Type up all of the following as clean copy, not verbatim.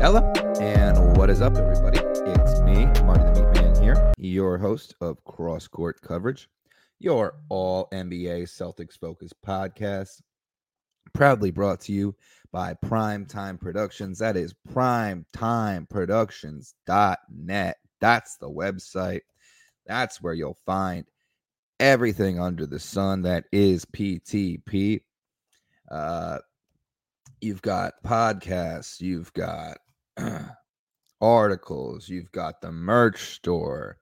Ella, and what is up, everybody? It's me, Marty the Meat Man here, your host of Cross Court Coverage, your all NBA Celtics focused podcast, proudly brought to you by Primetime Productions. That is primetimeproductions.net. That's the website. That's where you'll find everything under the sun that is PTP. You've got podcasts, you've got articles, you've got the merch store.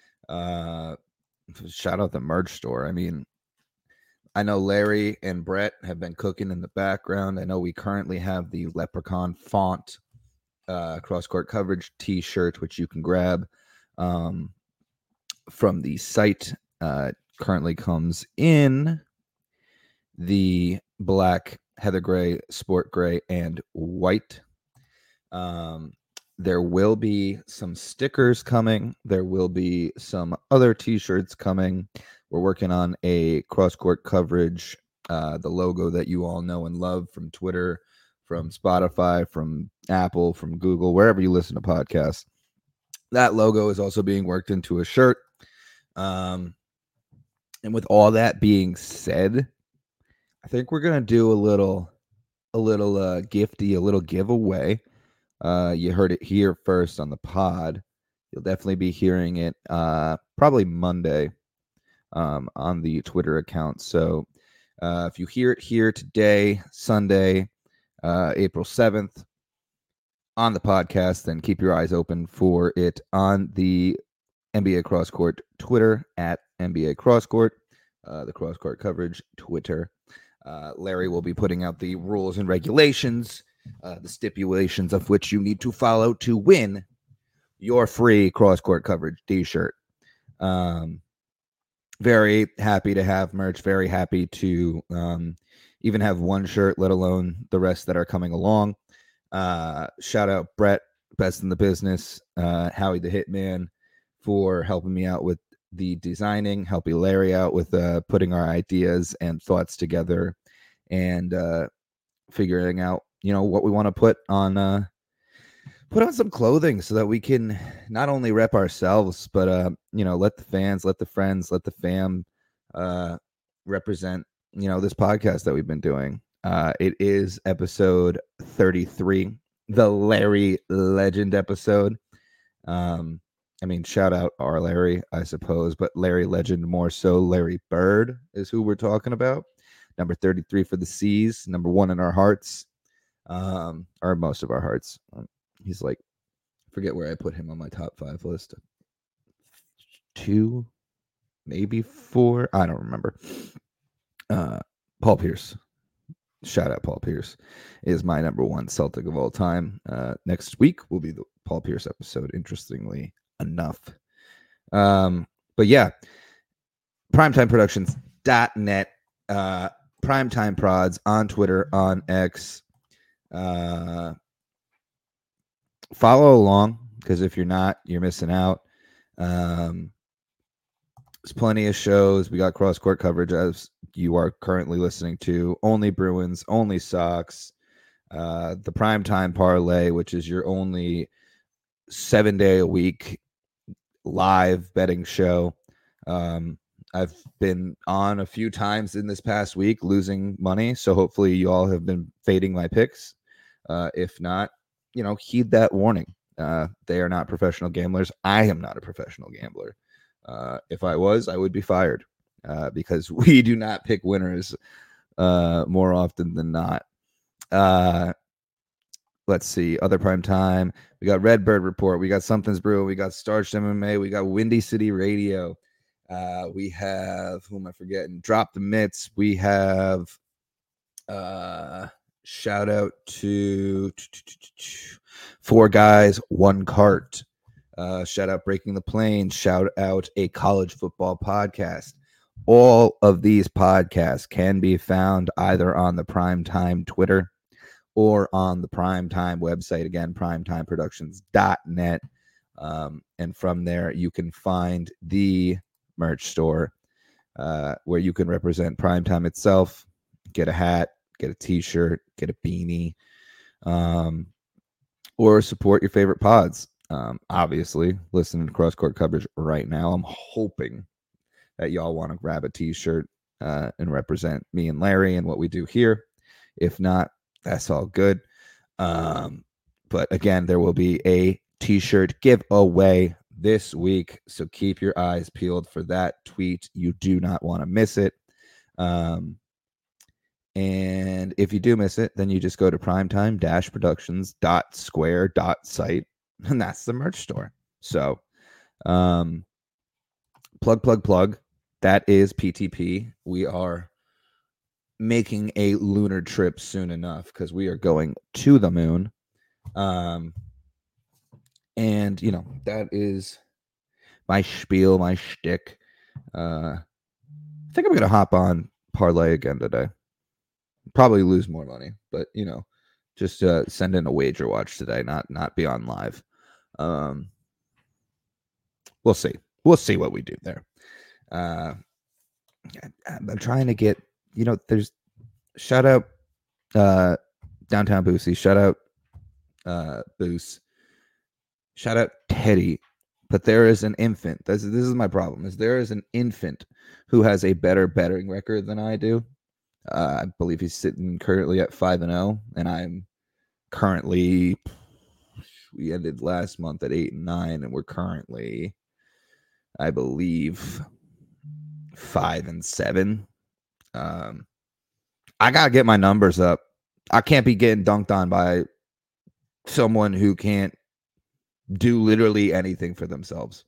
Shout out the merch store. I mean, I know Larry and Brett have been cooking in the background. I know we currently have the Leprechaun font cross court coverage t-shirt, which you can grab from the site. Currently comes in the black, heather gray, sport gray, and white. There will be some stickers coming. There will be some other t-shirts coming. We're working on a cross-court coverage, the logo that you all know and love from Twitter, from Spotify, from Apple, from Google, wherever you listen to podcasts. That logo is also being worked into a shirt. And with all that being said, I think we're going to do a little gifty, a little giveaway. You heard it here first on the pod. You'll definitely be hearing it probably Monday on the Twitter account. So if you hear it here today, Sunday, April 7th, on the podcast, then keep your eyes open for it on the NBA Crosscourt Twitter at NBA Crosscourt, the Crosscourt coverage Twitter. Larry will be putting out the rules and regulations, the stipulations of which you need to follow to win your free cross-court coverage t-shirt. Very happy to have merch. Very happy to even have one shirt, let alone the rest that are coming along. Shout out Brett, best in the business, Howie the Hitman, for helping me out with the designing, helping Larry out with putting our ideas and thoughts together and figuring out, what we want to put on some clothing so that we can not only rep ourselves, but let the fans, let the friends, let the fam represent, this podcast that we've been doing. It is episode 33, the Larry Legend episode. Shout out our Larry, I suppose, but Larry Legend more so. Larry Bird is who we're talking about. Number 33 for the C's, number 1 in our hearts, or most of our hearts. He's like, forget where I put him on my top 5 list. 2, maybe 4. I don't remember. Paul Pierce. Shout out Paul Pierce is my number 1 Celtic of all time. Next week will be the Paul Pierce episode, interestingly enough. But yeah, primetimeproductions.net, Primetime Prods on Twitter, on X. Follow along, because if you're not, you're missing out. There's plenty of shows. We got cross court coverage, as you are currently listening to. Only Bruins, only Sox. The Primetime Parlay, which is your only 7-day-a-week live betting show. I've been on a few times in this past week losing money, so hopefully you all have been fading my picks. If not, heed that warning. They are not professional gamblers. I am not a professional gambler. If I was, I would be fired because we do not pick winners more often than not. Let's see. Other prime time. We got Redbird Report. We got Something's Brewing. We got Starched MMA. We got Windy City Radio. We have, who am I forgetting? Drop the Mitts. We have shout out to 4 Guys, 1 Cart. Shout out Breaking the Plane. Shout out a college football podcast. All of these podcasts can be found either on the Primetime Twitter or on the Primetime website. Again, primetimeproductions.net. And from there, you can find the merch store where you can represent Primetime itself, get a hat, get a t-shirt, get a beanie, or support your favorite pods. Obviously, listening to Cross Court Coverage right now, I'm hoping that y'all want to grab a t-shirt and represent me and Larry and what we do here. If not, that's all good. But again, there will be a t-shirt giveaway this week, so keep your eyes peeled for that tweet. You do not want to miss it. And if you do miss it, then you just go to primetime-productions.square.site, and that's the merch store. So plug. That is PTP. We are making a lunar trip soon enough because we are going to the moon. And, you know, that is my spiel, my shtick. I think I'm going to hop on Parlay again today. Probably lose more money, but, you know, just send in a wager watch today, not be on live. We'll see. We'll see what we do there. I'm trying to get, you know, there's shout out Downtown Boosie, shout out Boos, shout out Teddy. But there is an infant. This is my problem. Is there is an infant who has a better betting record than I do. I believe he's sitting currently at 5-0, and I'm currently. We ended last month at 8-9, and we're currently, I believe, 5-7. I gotta get my numbers up. I can't be getting dunked on by someone who can't do literally anything for themselves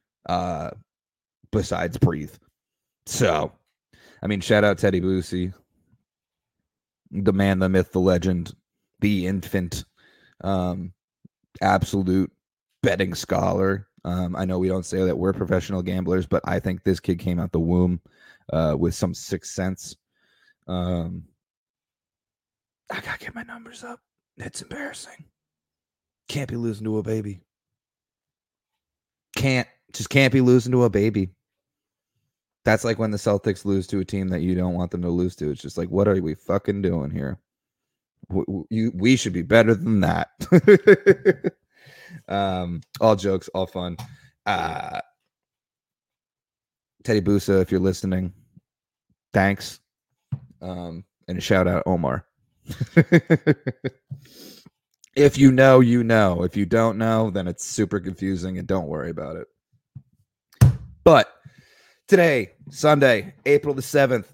besides breathe. So, I mean, shout out Teddy Boosie, the man, the myth, the legend, the infant, absolute betting scholar. I know we don't say that we're professional gamblers, but I think this kid came out the womb with some sixth sense. I gotta get my numbers up. It's embarrassing. Can't be losing to a baby. Can't be losing to a baby. That's like when the Celtics lose to a team that you don't want them to lose to. It's just like, what are we fucking doing here? We should be better than that. All jokes, all fun. Teddy Busa, if you're listening, thanks. And a shout out Omar. If you know, you know. If you don't know, then it's super confusing and don't worry about it. But today, Sunday, April the 7th,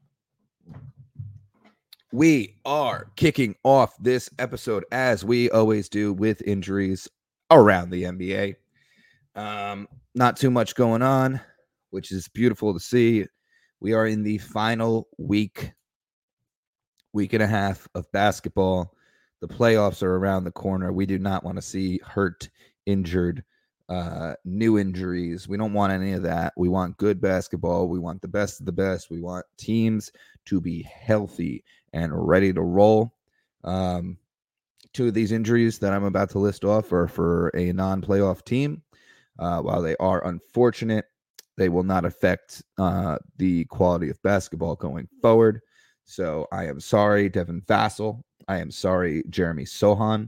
we are kicking off this episode as we always do with injuries around the NBA. Not too much going on, which is beautiful to see. We are in the final week and a half of basketball. The playoffs are around the corner. We do not want to see hurt, injured, new injuries. We don't want any of that. We want good basketball. We want the best of the best. We want teams to be healthy and ready to roll. Two of these injuries that I'm about to list off are for a non-playoff team. While they are unfortunate, they will not affect the quality of basketball going forward. So I am sorry, Devin Vassell. I am sorry, Jeremy Sochan,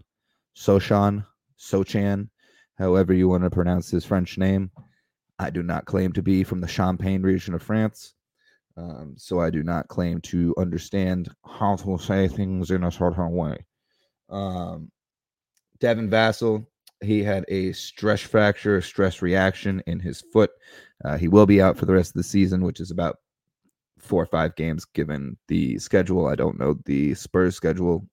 however you want to pronounce his French name. I do not claim to be from the Champagne region of France, so I do not claim to understand how to say things in a certain way. Devin Vassell, he had a stress fracture, stress reaction in his foot. He will be out for the rest of the season, which is about 4 or 5 games given the schedule. I don't know the Spurs schedule.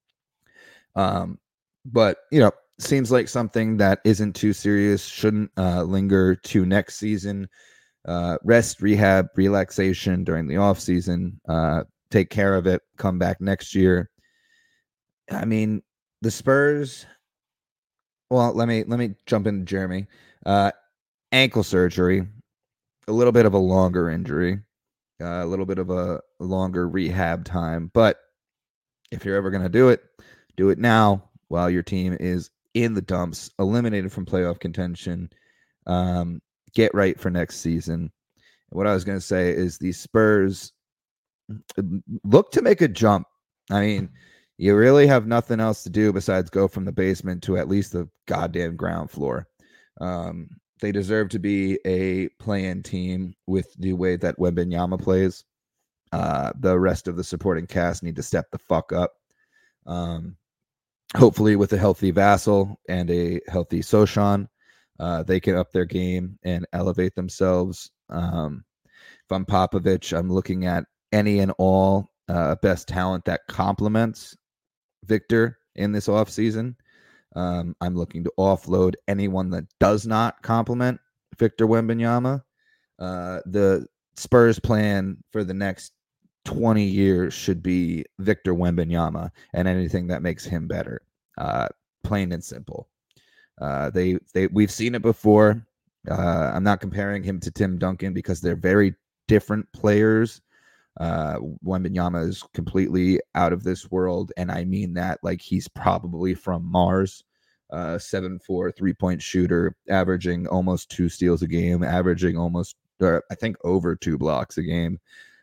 But, you know, seems like something that isn't too serious, shouldn't linger to next season. Rest, rehab, relaxation during the off season. Take care of it. Come back next year. I mean, the Spurs. Well, let me jump into Jeremy. Ankle surgery, a little bit of a longer injury, a little bit of a longer rehab time. But if you're ever going to do it now while your team is in the dumps, eliminated from playoff contention. Get right for next season. What I was going to say is the Spurs look to make a jump. I mean, You really have nothing else to do besides go from the basement to at least the goddamn ground floor. They deserve to be a play-in team with the way that Wembanyama plays. The rest of the supporting cast need to step the fuck up. Hopefully, with a healthy Vassell and a healthy Sochan, they can up their game and elevate themselves. If I'm Popovich, I'm looking at any and all best talent that complements Victor in this offseason. I'm looking to offload anyone that does not complement Victor Wembanyama. The Spurs plan for the next 20 years should be Victor Wembanyama and anything that makes him better. Plain and simple. We've seen it before. I'm not comparing him to Tim Duncan because they're very different players. Wembanyama is completely out of this world, and I mean that like he's probably from Mars. 7'4", 3-point shooter, averaging almost 2 steals a game, averaging almost, I think, over 2 blocks a game.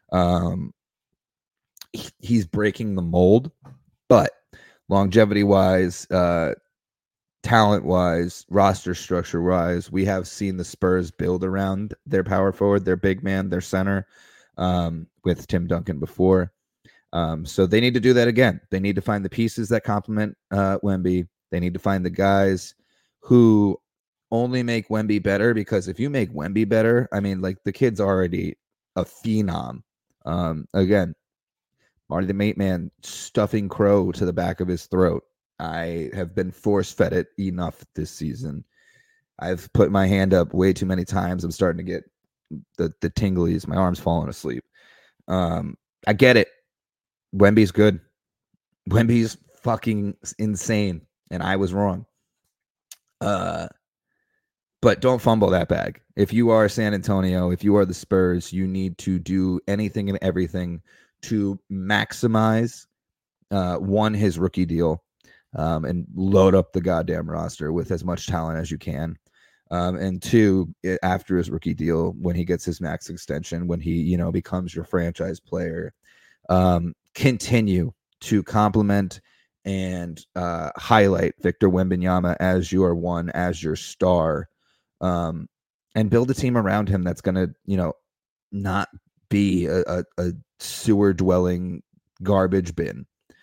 He's breaking the mold, but longevity-wise, talent-wise, roster structure-wise, we have seen the Spurs build around their power forward, their big man, their center, with Tim Duncan before. So they need to do that again. They need to find the pieces that complement Wemby. They need to find the guys who only make Wemby better, because if you make Wemby better, I mean, like, the kid's already a phenom. Again, Marty the Mate Man stuffing crow to the back of his throat. I have been force-fed it enough this season. I've put my hand up way too many times. I'm starting to get the tinglies. My arm's falling asleep. I get it. Wemby's good. Wemby's fucking insane, and I was wrong. But don't fumble that bag. If you are San Antonio, if you are the Spurs, you need to do anything and everything to maximize his rookie deal, and load up the goddamn roster with as much talent as you can. And 2, after his rookie deal, when he gets his max extension, when he, becomes your franchise player, continue to compliment and highlight Victor Wembanyama as your one, as your star, and build a team around him that's going to, not be a sewer dwelling garbage bin.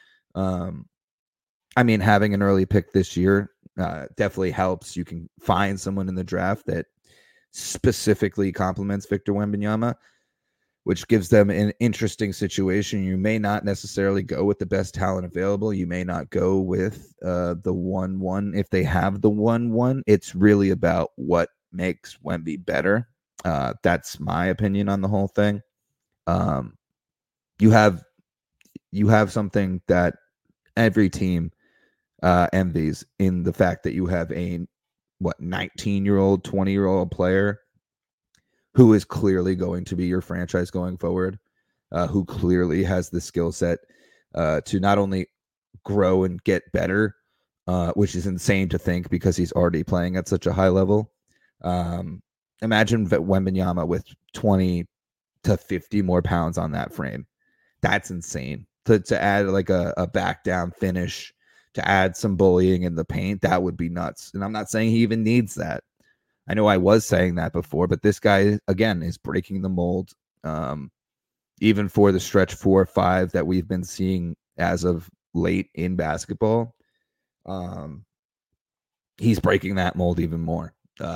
I mean, having an early pick this year definitely helps. You can find someone in the draft that specifically complements Victor Wembanyama, which gives them an interesting situation. You may not necessarily go with the best talent available. You may not go with the 1-1 if they have the 1-1. It's really about what makes Wemby better. That's my opinion on the whole thing. You have something that every team envies, in the fact that you have a 19-year-old, 20-year-old player who is clearly going to be your franchise going forward, who clearly has the skill set to not only grow and get better, which is insane to think because he's already playing at such a high level. Imagine Wembanyama with 20 to 50 more pounds on that frame. That's insane. To add like a back down finish, to add some bullying in the paint, that would be nuts. And I'm not saying he even needs that. I know I was saying that before, but this guy, again, is breaking the mold. Even for the stretch 4 or 5 that we've been seeing as of late in basketball, he's breaking that mold even more.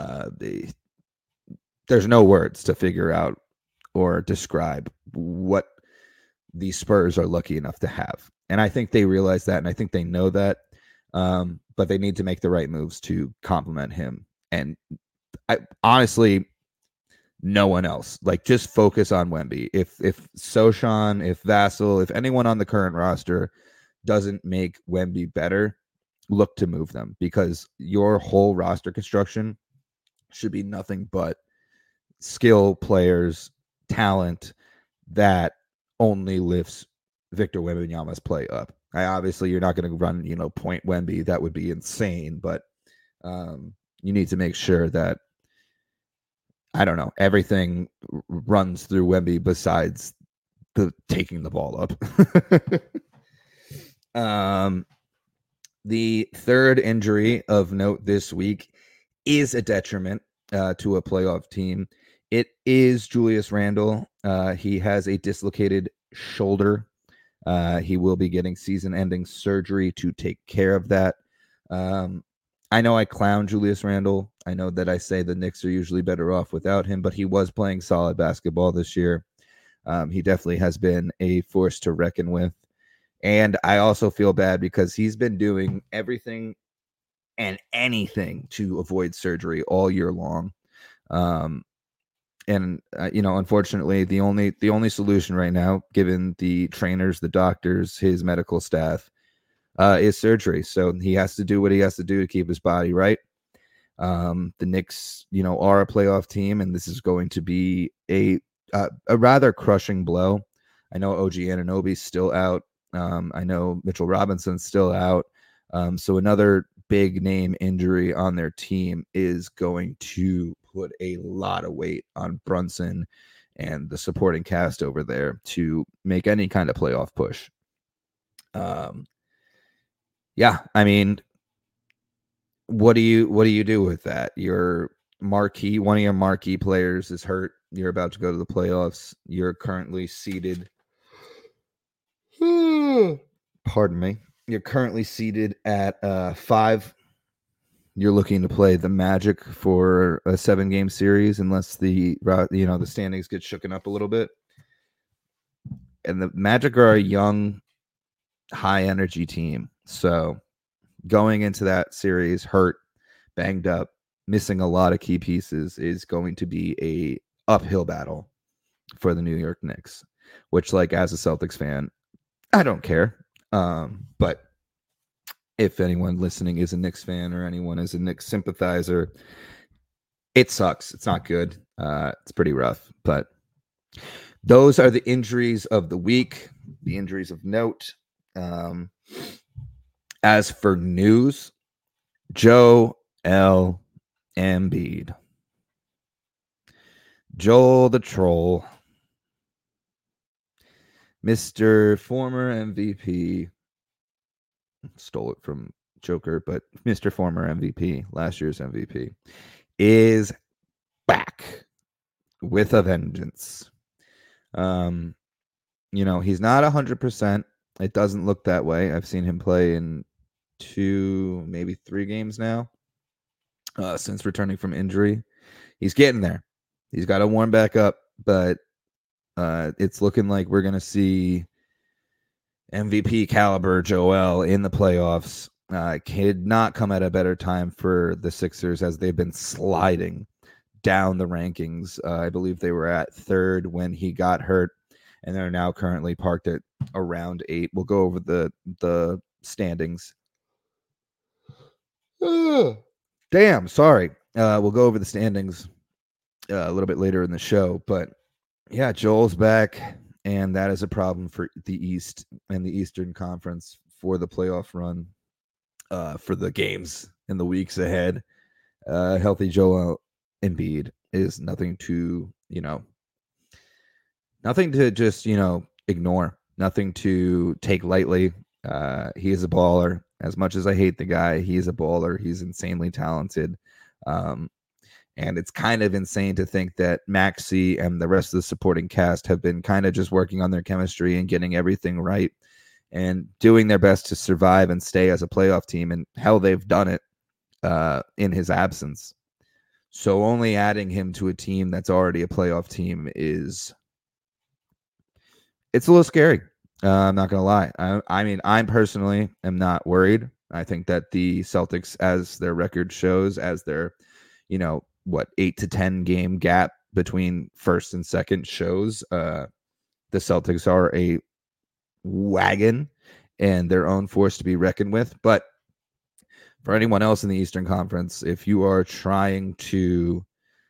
There's no words to figure out or describe what the Spurs are lucky enough to have. And I think they realize that, and I think they know that. But they need to make the right moves to complement him. And honestly, no one else. Like, just focus on Wemby. If Sochan, if Vassell, if anyone on the current roster doesn't make Wemby better, look to move them, because your whole roster construction should be nothing but skill players, talent that only lifts Victor Wembanyama's play up. Obviously, you're not going to run, point Wemby. That would be insane. But you need to make sure that, I don't know, everything runs through Wemby besides the taking the ball up. The third injury of note this week is a detriment to a playoff team. It is Julius Randle. He has a dislocated shoulder. He will be getting season-ending surgery to take care of that. I know I clown Julius Randle. I know that I say the Knicks are usually better off without him, but he was playing solid basketball this year. He definitely has been a force to reckon with. And I also feel bad because he's been doing everything and anything to avoid surgery all year long. Unfortunately, the only solution right now, given the trainers, the doctors, his medical staff, is surgery. So he has to do what he has to do to keep his body right. The Knicks, are a playoff team, and this is going to be a rather crushing blow. I know OG Anunoby's still out. I know Mitchell Robinson's still out. So another big name injury on their team is going to put a lot of weight on Brunson and the supporting cast over there to make any kind of playoff push. I mean, what do you do with that? One of your marquee players is hurt. You're about to go to the playoffs. You're currently seated. Pardon me. You're currently seated at 5. You're looking to play the Magic for a 7-game series, unless the standings get shooken up a little bit. And the Magic are a young, high energy team. So going into that series hurt, banged up, missing a lot of key pieces is going to be a uphill battle for the New York Knicks, which, like, as a Celtics fan, I don't care. But if anyone listening is a Knicks fan or anyone is a Knicks sympathizer, it sucks. It's not good. It's pretty rough. But those are the injuries of the week, the injuries of note. As for news, Joel Embiid. Joel the Troll. Mr. Former MVP. Stole it from Joker, but Mr. Former MVP, last year's MVP, is back with a vengeance. He's not 100%. It doesn't look that way. I've seen him play in 2, maybe 3 games now since returning from injury. He's getting there. He's got to warm back up, but it's looking like we're going to see MVP caliber Joel in the playoffs. Could not come at a better time for the Sixers, as they've been sliding down the rankings. I believe they were at 3rd when he got hurt, and they're now currently parked at around 8. We'll go over the standings. Damn, sorry. We'll go over the standings a little bit later in the show, but yeah, Joel's back. And that is a problem for the East and the Eastern Conference for the playoff run, for the games in the weeks ahead. Healthy Joel Embiid is nothing to just, ignore, nothing to take lightly. He is a baller. As much as I hate the guy, he is a baller. He's insanely talented. And it's kind of insane to think that Maxey and the rest of the supporting cast have been kind of just working on their chemistry and getting everything right and doing their best to survive and stay as a playoff team. And hell, they've done it in his absence. So only adding him to a team that's already a playoff team it's a little scary. I'm not going to lie. I personally am not worried. I think that the Celtics, as their record shows, as their, 8 to 10 game gap between first and second shows, the Celtics are a wagon and their own force to be reckoned with. But for anyone else in the Eastern Conference, if you are trying to,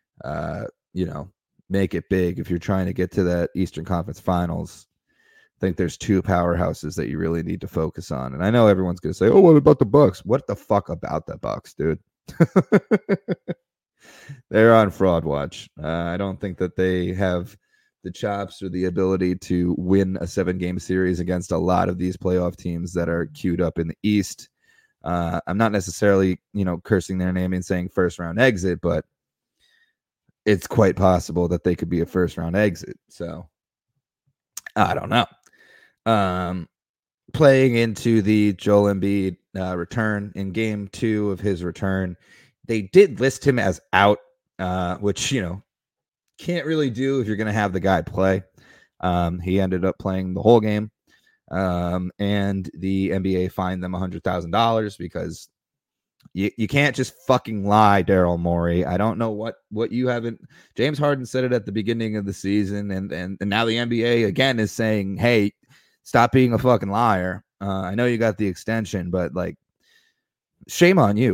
make it big, if you're trying to get to that Eastern Conference Finals, I think there's 2 powerhouses that you really need to focus on. And I know everyone's going to say, "Oh, what about the Bucks?" What the fuck about the Bucks, dude? They're on fraud watch. I don't think that they have the chops or the ability to win a 7-game series against a lot of these playoff teams that are queued up in the East. I'm not necessarily, cursing their name and saying first round exit, but it's quite possible that they could be a first round exit. So I don't know. Playing into the Joel Embiid return in game 2 of his return, they did list him as out, which, can't really do if you're going to have the guy play. He ended up playing the whole game. And the NBA fined them $100,000 because you can't just fucking lie, Daryl Morey. I don't know what you haven't. James Harden said it at the beginning of the season, and now the NBA again is saying, hey, stop being a fucking liar. I know you got the extension, but like, shame on you.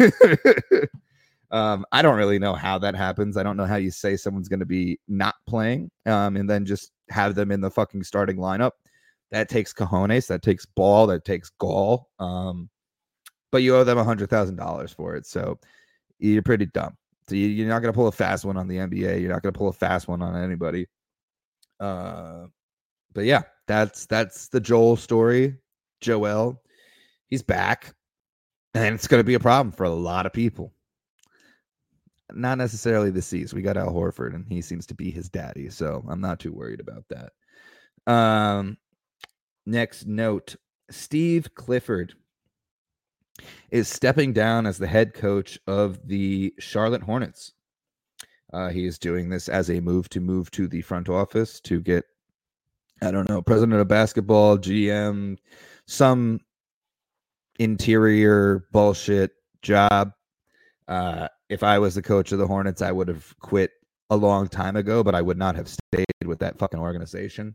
I don't really know how that happens. I don't know how you say someone's going to be not playing and then just have them in the fucking starting lineup. That takes cojones. That takes ball. That takes gall. But you owe them $100,000 for it. So you're pretty dumb. So you're not going to pull a fast one on the NBA. You're not going to pull a fast one on anybody. But yeah, that's the Joel story. Joel, he's back. And it's going to be a problem for a lot of people. Not necessarily the C's. We got Al Horford, and he seems to be his daddy, so I'm not too worried about that. Next note, Steve Clifford is stepping down as the head coach of the Charlotte Hornets. He is doing this as a move to the front office to get, I don't know, president of basketball, GM, some interior bullshit job. If I was the coach of the Hornets, I would have quit a long time ago, but I would not have stayed with that fucking organization.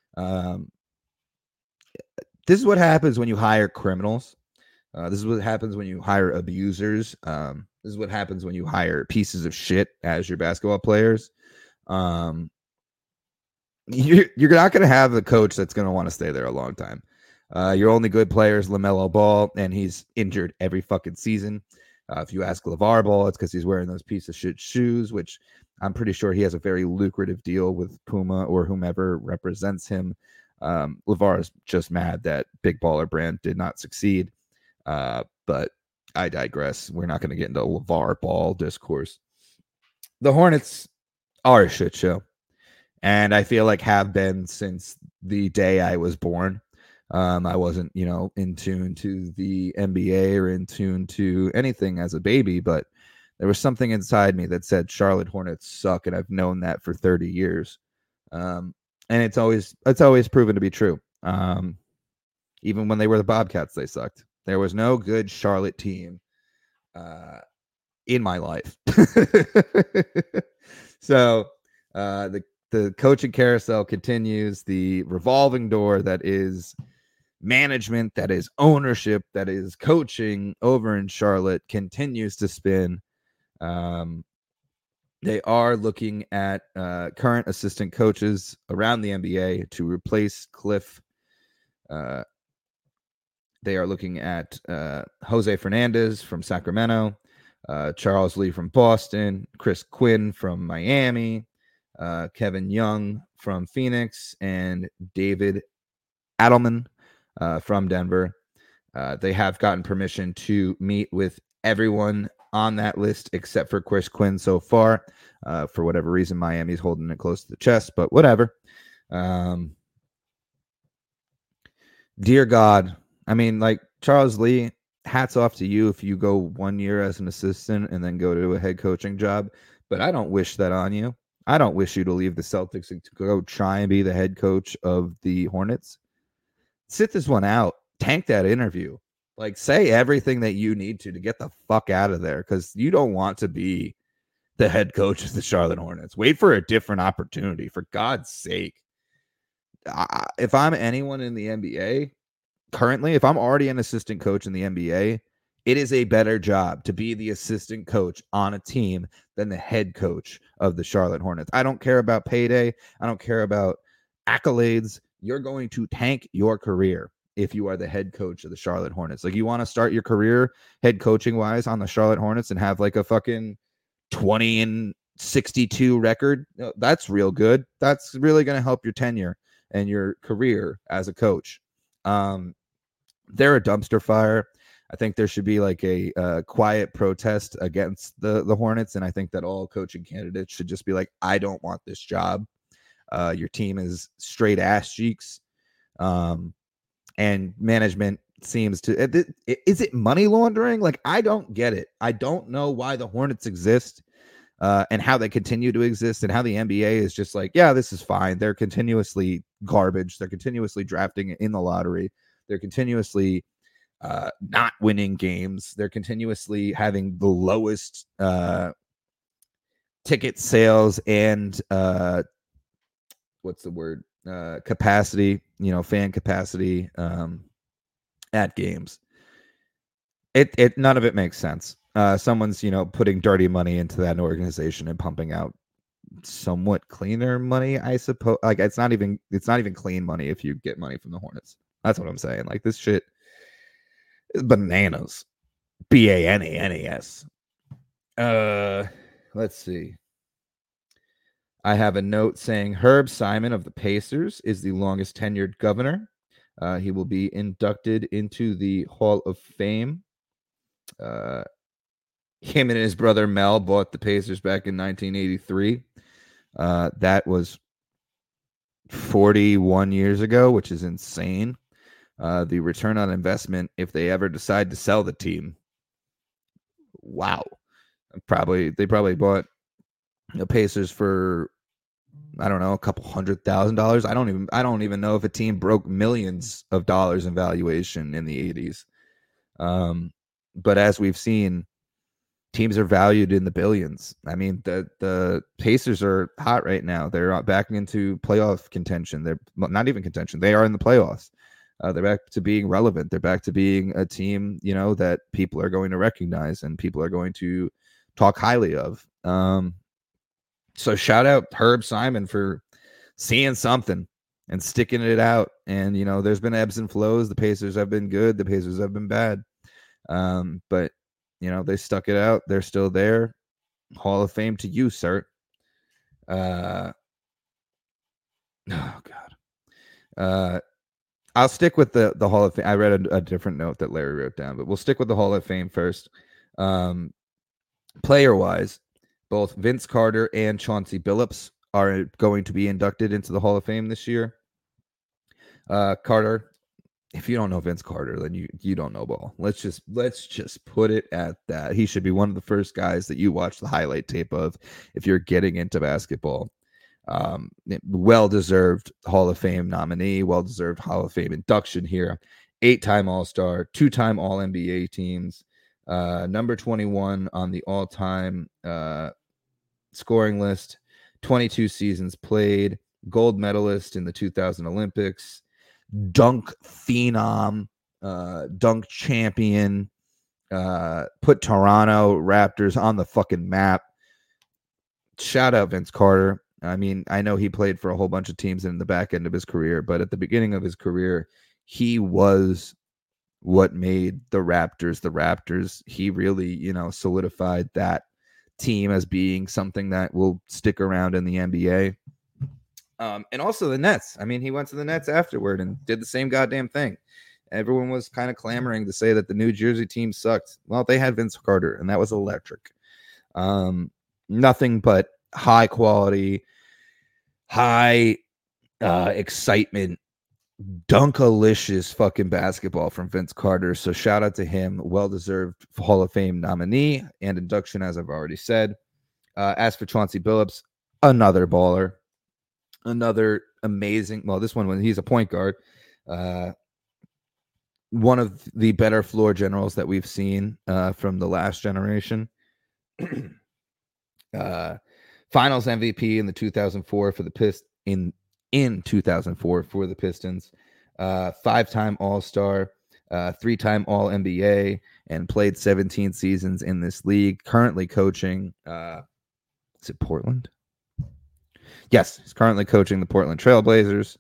This is what happens when you hire criminals. This is what happens when you hire abusers. This is what happens when you hire pieces of shit as your basketball players. You're not going to have a coach that's going to want to stay there a long time. Your only good player is LaMelo Ball, and he's injured every fucking season. If you ask LeVar Ball, it's because he's wearing those piece of shit shoes, which I'm pretty sure he has a very lucrative deal with Puma or whomever represents him. LeVar is just mad that Big Baller Brand did not succeed. But I digress. We're not going to get into LeVar Ball discourse. The Hornets are a shit show, and I feel like have been since the day I was born. I wasn't, in tune to the NBA or in tune to anything as a baby, but there was something inside me that said Charlotte Hornets suck, and I've known that for 30 years. And it's always proven to be true. Even when they were the Bobcats, they sucked. There was no good Charlotte team in my life. So the coaching carousel continues. The revolving door that is management, that is ownership, that is coaching over in Charlotte continues to spin. They are looking at current assistant coaches around the NBA to replace Cliff. They are looking at Jose Fernandez from Sacramento, Charles Lee from Boston, Chris Quinn from Miami, Kevin Young from Phoenix, and David Adelman from Denver. They have gotten permission to meet with everyone on that list except for Chris Quinn so far. For whatever reason, Miami's holding it close to the chest, but whatever. Dear God, I mean, like, Charles Lee, hats off to you if you go 1 year as an assistant and then go to a head coaching job, but I don't wish that on you. I don't wish you to leave the Celtics and to go try and be the head coach of the Hornets. Sit this one out. Tank that interview. Like, say everything that you need to get the fuck out of there, because you don't want to be the head coach of the Charlotte Hornets. Wait for a different opportunity, for God's sake. If I'm anyone in the NBA currently, if I'm already an assistant coach in the NBA, it is a better job to be the assistant coach on a team than the head coach of the Charlotte Hornets. I don't care about payday. I don't care about accolades. You're going to tank your career if you are the head coach of the Charlotte Hornets. Like, you want to start your career head coaching wise on the Charlotte Hornets and have like a fucking 20-9 62 record. That's real good. That's really going to help your tenure and your career as a coach. They're a dumpster fire. I think there should be like a quiet protest against the Hornets, and I think that all coaching candidates should just be like, I don't want this job. Your team is straight ass cheeks, and management seems to. Is it money laundering? Like, I don't get it. I don't know why the Hornets exist, and how they continue to exist, and how the NBA is just like, yeah, this is fine. They're continuously garbage. They're continuously drafting in the lottery. They're continuously not winning games. They're continuously having the lowest ticket sales and what's the word? Capacity, fan capacity at games. It none of it makes sense. Someone's putting dirty money into that organization and pumping out somewhat cleaner money, I suppose. Like, it's not even clean money if you get money from the Hornets. That's what I'm saying. Like, this shit is bananas. BANANAS. Let's see. I have a note saying Herb Simon of the Pacers is the longest tenured governor. He will be inducted into the Hall of Fame. Him and his brother Mel bought the Pacers back in 1983. That was 41 years ago, which is insane. The return on investment, if they ever decide to sell the team, wow. They probably bought the Pacers for, I don't know, a couple $100,000. I don't even know if a team broke millions of dollars in valuation in the 80s. But as we've seen, teams are valued in the billions. I mean, the Pacers are hot right now. They're back into playoff contention. They're not even contention. They are in the playoffs. They're back to being relevant. They're back to being a team, that people are going to recognize and people are going to talk highly of. So shout out Herb Simon for seeing something and sticking it out. And, there's been ebbs and flows. The Pacers have been good. The Pacers have been bad. But, they stuck it out. They're still there. Hall of Fame to you, sir. Oh, God. I'll stick with the Hall of Fame. I read a different note that Larry wrote down, but we'll stick with the Hall of Fame first. Player-wise, both Vince Carter and Chauncey Billups are going to be inducted into the Hall of Fame this year. Carter, if you don't know Vince Carter, then you don't know ball. Let's just put it at that. He should be one of the first guys that you watch the highlight tape of if you're getting into basketball. Well-deserved Hall of Fame nominee, well-deserved Hall of Fame induction here. 8-time All-Star, 2-time All-NBA teams, number 21 on the all-time scoring list, 22 seasons played, gold medalist in the 2000 Olympics, dunk phenom, dunk champion, put Toronto Raptors on the fucking map. Shout out Vince Carter. I mean, I know he played for a whole bunch of teams in the back end of his career, but at the beginning of his career, he was what made the Raptors. He really, solidified that team as being something that will stick around in the NBA. And also the Nets. I mean, he went to the Nets afterward and did the same goddamn thing. Everyone was kind of clamoring to say that the New Jersey team sucked. Well, they had Vince Carter, and that was electric. Nothing but high quality, high excitement, dunkalicious fucking basketball from Vince Carter. So shout out to him. Well-deserved Hall of Fame nominee and induction, as I've already said. As for Chauncey Billups, another baller. Another amazing, well, this one when he's a point guard. One of the better floor generals that we've seen from the last generation. Finals MVP in the 2004 for the in 2004 for the Pistons. 5-time All-Star, 3-time All-NBA, and played 17 seasons in this league. Currently coaching, is it Portland? Yes, he's currently coaching the Portland Trailblazers,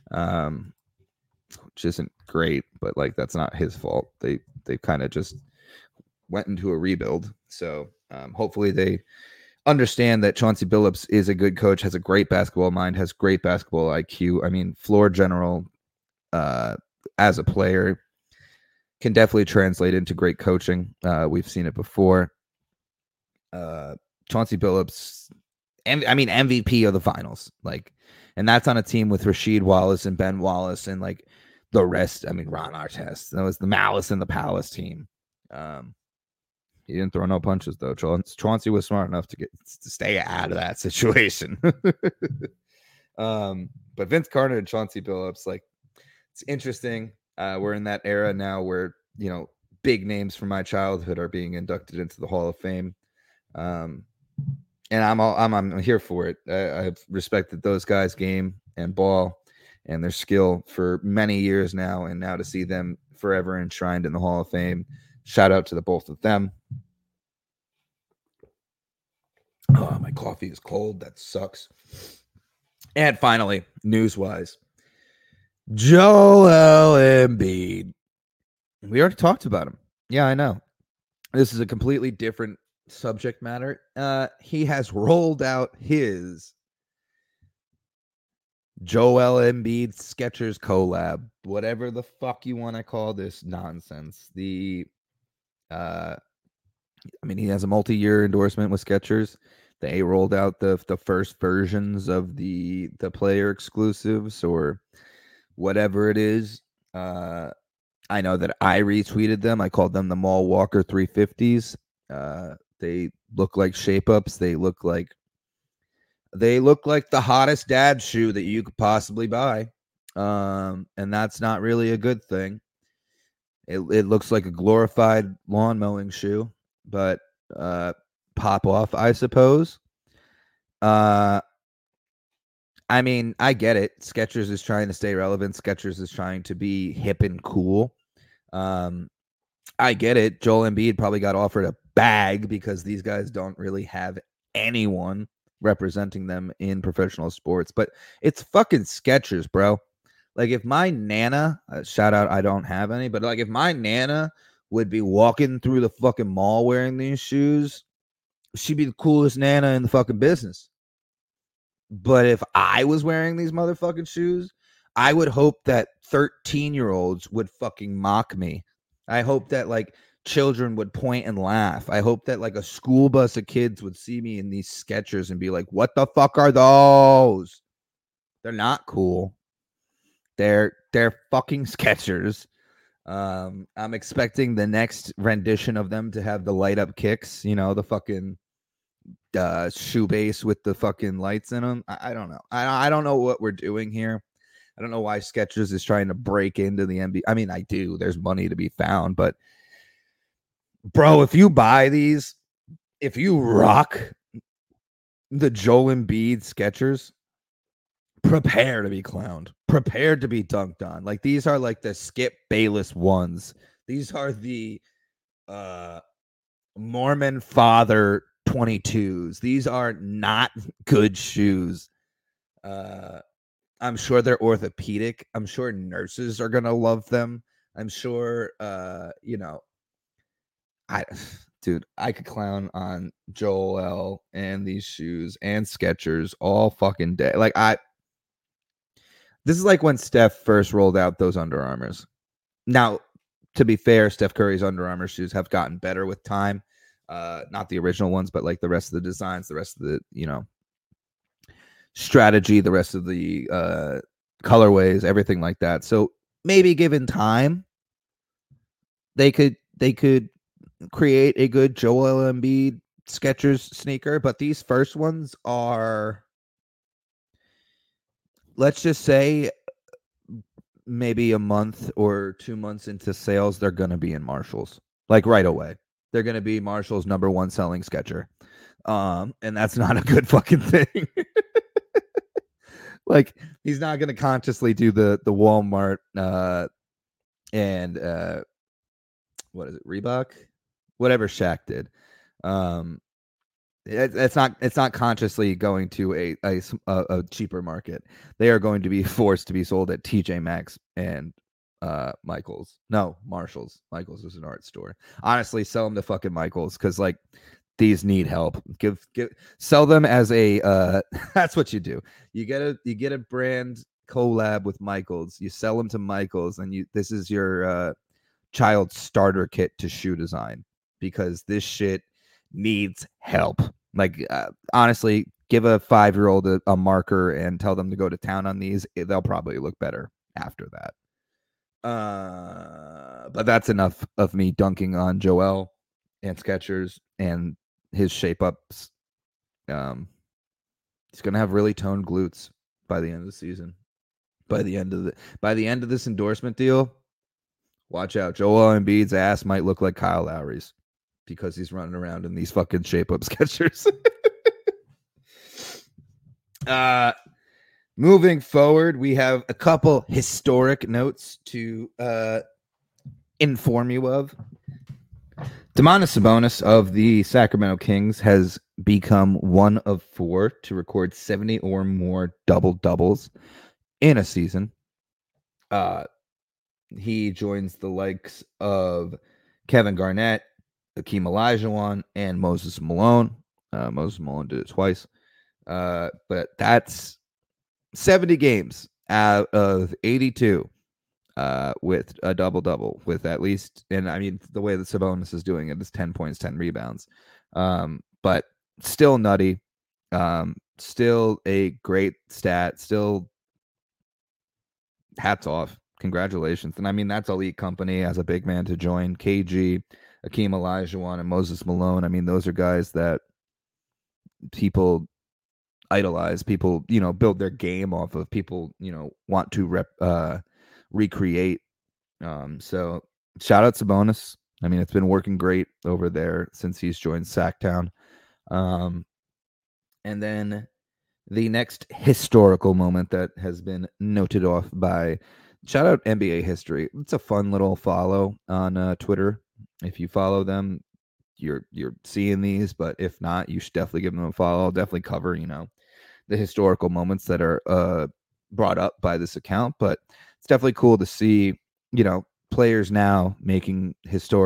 which isn't great, but like that's not his fault. They kind of just went into a rebuild. So hopefully they understand that Chauncey Billups is a good coach, has a great basketball mind, has great basketball IQ. I mean, floor general as a player can definitely translate into great coaching. We've seen it before. Chauncey Billups, MVP of the finals, and that's on a team with Rasheed Wallace and Ben Wallace and the rest. I mean, Ron Artest. That was the Malice in the Palace team. He didn't throw no punches though. Chauncey was smart enough to stay out of that situation. But Vince Carter and Chauncey Billups, it's interesting. We're in that era now where big names from my childhood are being inducted into the Hall of Fame, and I'm here for it. I've respected those guys' game and ball and their skill for many years now, and now to see them forever enshrined in the Hall of Fame. Shout out to the both of them. Oh, my coffee is cold. That sucks. And finally, news-wise, Joel Embiid. We already talked about him. Yeah, I know. This is a completely different subject matter. He has rolled out his Joel Embiid Skechers collab, whatever the fuck you want to call this nonsense. He has a multi-year endorsement with Skechers. They rolled out the first versions of the player exclusives or whatever it is. I know that I retweeted them. I called them the Mall Walker 350s. They look like shape-ups. They look like the hottest dad shoe that you could possibly buy. And that's not really a good thing. It looks like a glorified lawn mowing shoe, but pop off, I suppose. I get it. Skechers is trying to stay relevant. Skechers is trying to be hip and cool. I get it. Joel Embiid probably got offered a bag because these guys don't really have anyone representing them in professional sports. But it's fucking Skechers, bro. If my Nana, shout out, I don't have any, but if my Nana would be walking through the fucking mall wearing these shoes, she'd be the coolest Nana in the fucking business. But if I was wearing these motherfucking shoes, I would hope that 13-year-olds would fucking mock me. I hope that children would point and laugh. I hope that a school bus of kids would see me in these Skechers and be like, what the fuck are those? They're not cool. They're fucking Skechers. I'm expecting the next rendition of them to have the light up kicks, the fucking shoe base with the fucking lights in them. I don't know. I don't know what we're doing here. I don't know why Skechers is trying to break into the NBA. I mean, I do. There's money to be found, but bro, if you buy these, if you rock the Joel Embiid Skechers, prepare to be clowned. Prepare to be dunked on. These are the Skip Bayless ones. These are the Mormon Father 22s. These are not good shoes. I'm sure they're orthopedic. I'm sure nurses are gonna love them. I'm sure I could clown on Joel and these shoes and Skechers all fucking day. This is when Steph first rolled out those Under Armours. Now, to be fair, Steph Curry's Under Armour shoes have gotten better with time. Not the original ones, but the rest of the designs, the rest of the, strategy, the rest of the colorways, everything like that. So maybe given time, they could create a good Joel Embiid Skechers sneaker, but these first ones are, let's just say, maybe a month or 2 months into sales, they're going to be in Marshalls, right away. They're going to be Marshall's number one selling Sketcher. And that's not a good fucking thing. He's not going to consciously do the Walmart and what is it, Reebok, whatever Shaq did. It's not consciously going to a cheaper market. They are going to be forced to be sold at TJ Maxx and Michaels. No, Marshalls. Michaels is an art store. Honestly, sell them to fucking Michaels because these need help. Sell them as a that's what you do. You get a brand collab with Michaels. You sell them to Michaels, and this is your child starter kit to shoe design, because this shit needs help. Like honestly, give a 5-year-old a marker and tell them to go to town on these. They'll probably look better after that. But that's enough of me dunking on Joel and Skechers and his shape ups. He's gonna have really toned glutes by the end of the season. By the end of this endorsement deal, watch out. Joel Embiid's ass might look like Kyle Lowry's because he's running around in these fucking shape up Skechers. Moving forward, we have a couple historic notes to inform you of. Domantas Sabonis of the Sacramento Kings has become one of 4 to record 70 or more double-doubles in a season. He joins the likes of Kevin Garnett, Hakeem Olajuwon, and Moses Malone. Moses Malone did it twice. But that's 70 games out of 82 with a double-double, with at least, and I mean, the way that Sabonis is doing it is 10 points, 10 rebounds. But still nutty. Still a great stat. Still hats off. Congratulations. And I mean, that's elite company as a big man to join. KG, Hakeem Olajuwon, and Moses Malone. I mean, those are guys that people idolize. People, build their game off of. People, want to recreate. So shout out Sabonis. I mean, it's been working great over there since he's joined Sacktown. And then the next historical moment that has been noted off by, shout out NBA History. It's a fun little follow on Twitter. If you follow them, you're seeing these, but if not, you should definitely give them a follow. I'll definitely cover, the historical moments that are brought up by this account. But it's definitely cool to see, players now making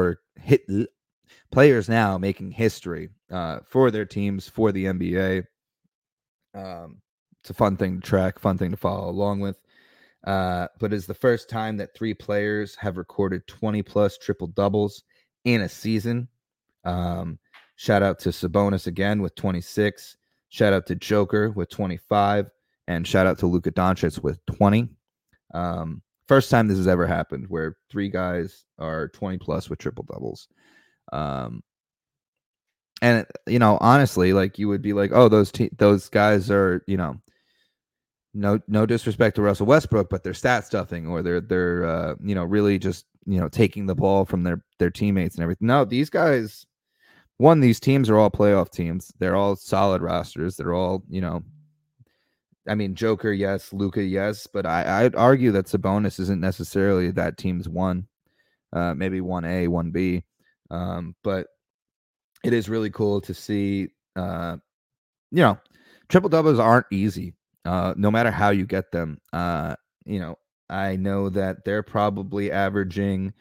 players now making history for their teams, for the NBA. It's a fun thing to track, fun thing to follow along with. But it's the first time that 3 players have recorded 20 plus triple doubles in a season. Shout out to Sabonis again with 26. Shout out to Joker with 25, and shout out to Luka Doncic with 20. First time this has ever happened where 3 guys are 20 plus with triple doubles. And honestly, like, you would be like, oh, those guys are, no disrespect to Russell Westbrook, but they're stat stuffing, or they're really just taking the ball from their teammates and everything. No, these guys, these teams are all playoff teams. They're all solid rosters. They're all I mean, Joker, yes, Luka, yes, but I'd argue that Sabonis isn't necessarily that team's one. Maybe 1A, 1B, but it is really cool to see. Triple doubles aren't easy. No matter how you get them. I know that they're probably averaging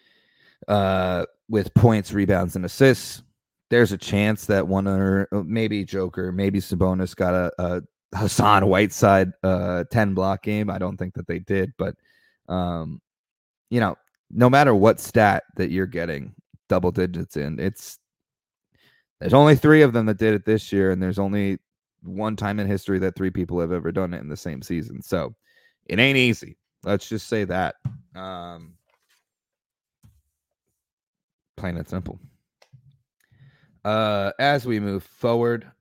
with points, rebounds, and assists. There's a chance that one or maybe Joker, maybe Sabonis got a Hassan Whiteside 10 block game. I don't think that they did, but no matter what stat that you're getting double digits in, there's only 3 of them that did it this year, and there's only one time in history that 3 people have ever done it in the same season. So it ain't easy. Let's just say that. Plain and simple. As we move forward,